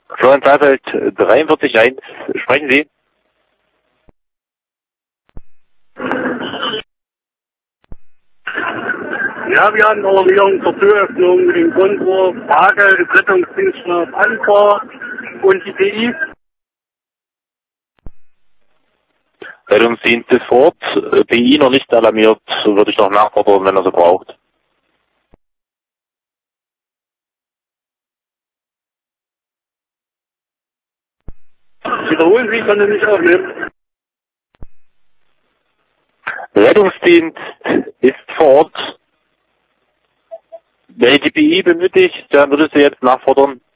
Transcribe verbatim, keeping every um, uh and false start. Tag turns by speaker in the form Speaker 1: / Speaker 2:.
Speaker 1: Florian Saalfeld, dreiundvierzig eins, sprechen Sie?
Speaker 2: Ja, wir haben Alarmierung zur Türöffnung im Grundwurf, Frage des Rettungsdienstes Anker und die B I.
Speaker 1: Rettungsdienst ist vor Ort, B I noch nicht alarmiert, so würde ich noch nachfordern, wenn er so braucht.
Speaker 2: Wiederholen Sie, ich kann das nicht aufnehmen.
Speaker 1: Rettungsdienst ist vor Ort. Wenn ihr die B I benötigt, dann würde ich sie jetzt nachfordern.